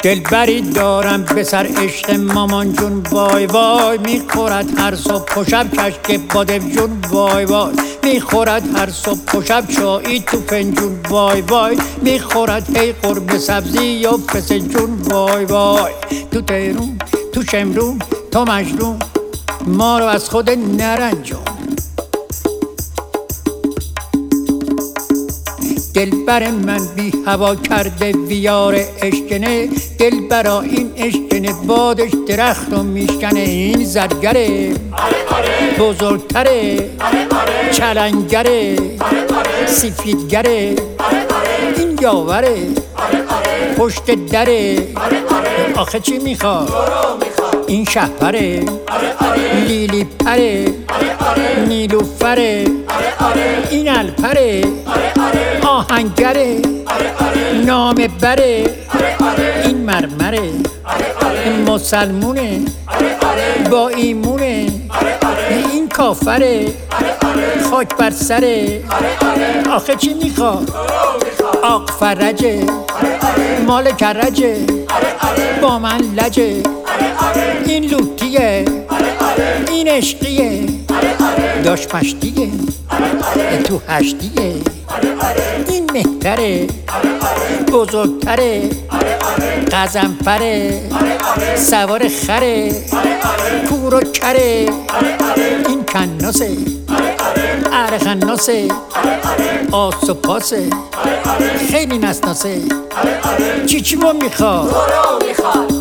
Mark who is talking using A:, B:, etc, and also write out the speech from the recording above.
A: دلبری دارم به سر عشق مامان جون وای وای، میخورد هر صبح و شب کشک بادم جون وای وای، میخورد هر صبح و شب چایی تو فنجون وای وای، میخورد هی قرمه سبزی و فسنجون وای وای. تو تهرون تو شمرون تو مجنون، ما رو از خود نرنجون. دلبر من بی هوا کرده ویار اشکنه، دلبرا این اشکنه بادش درخت و میشکنه. این زرگره بزرگتره، چلنگره سفیدگره، این یاوره پشت دره. آخه چی میخواد این شهپره؟ لیلی پره نیلوفره، این الپره آهنگره نامه بره، این مرمره مسلمونه با ایمونه، این کافره خاک بر سره. آخه چی میخواد آق فرجه مال کرجه با من لجه، این لوتیه این عشقیه داشت مشتیه تو هشتیه، این مهتره بزرگتره غضنفره سوار خره کور و کره، این کناسه ارخناسه آس و پاسه خیلی نسناسه. چی ما میخواد